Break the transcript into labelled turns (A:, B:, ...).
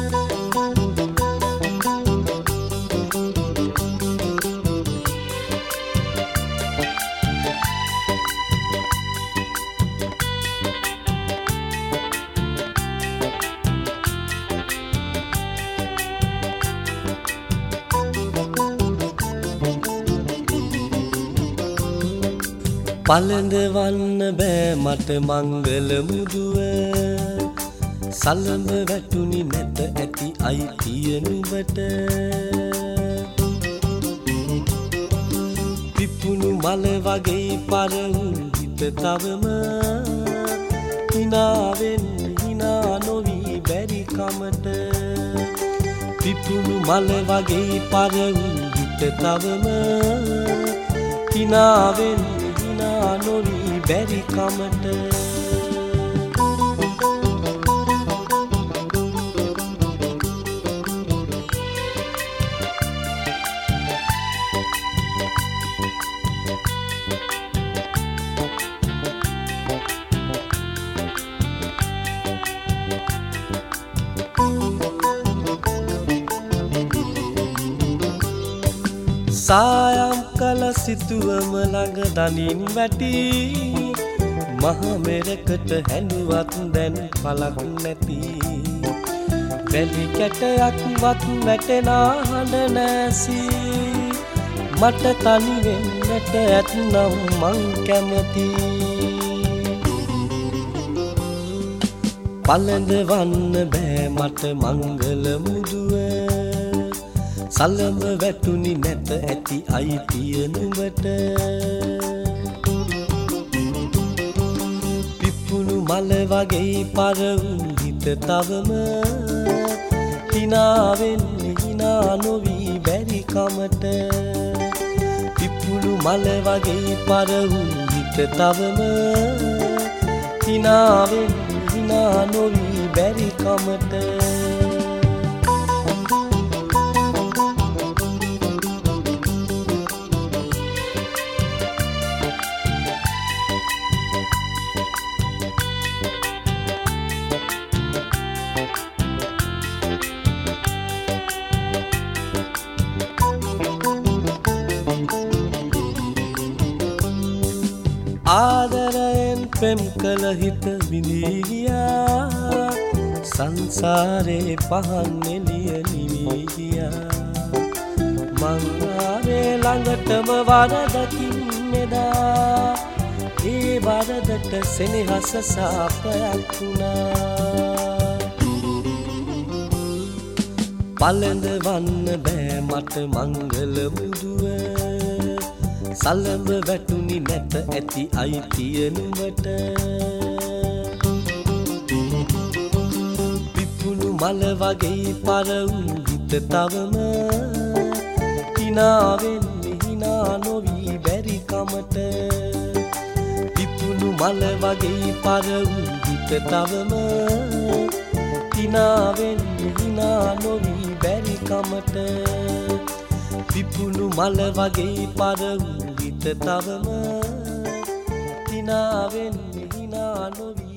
A: පළඳවන්න බෑ මට මංගල මුදුව සලඹ වැටුනි නැත ඇති අයිතිය නුඹට පිපුණු මල වගේ පරවුන් හිත තවම හිනාවෙන් හිනා නොවී බැරි කමට පිපුණු මල වගේ පරවුන් හිත තවම හිනාවෙන් නොවි බැරි කමට සායම් කල සිතුවම ළඟ දනින් වැටි මහ මෙරකට හැඬුවත් දැන් පලක් නැති වැලි කැටයක් වත් වැටෙනා හඬ නැසි මට තනි වෙන්නට ඇත්නම් මං කැමති පළඳවන්න බෑ මට මංගල මුදුව සලඹ වැටුනි නැත ඇති අයිතිය නුඹට පිපුණු මල වගේ පරවුන් හිත තවම හිනාවෙන් හිනා නොවී බැරි කමට පිපුණු මල වගේ පරවුන් හිත තවම හිනාවෙන් හිනා නොවී බැරි කමට ආදරයෙන් පෙම් කළ හිත විඳී ගියා සංසාරේ පහන් එළිය නිවී ගියා මං ආවේ ළඟටම වරදකින් මෙදා ඒ වරදට සෙනෙහස සාපයක් වුණා පළඳවන්න බෑ මට මංගල මුදුව සලඹ වැටුනි නැත ඇති අයිතිය නුඹට පිපුණු මල වගේ පරවුන් හිත තවම හිනාවෙන් හිනා නොවී බැරි කමට පිපුණු මල වගේ පරවුන් හිත තවම හිනාවෙන් හිනා නොවී බැරි කමට පිපුණු මල වගේ පරවුන් හිත තවම හිනාවෙන් හිනා නොවී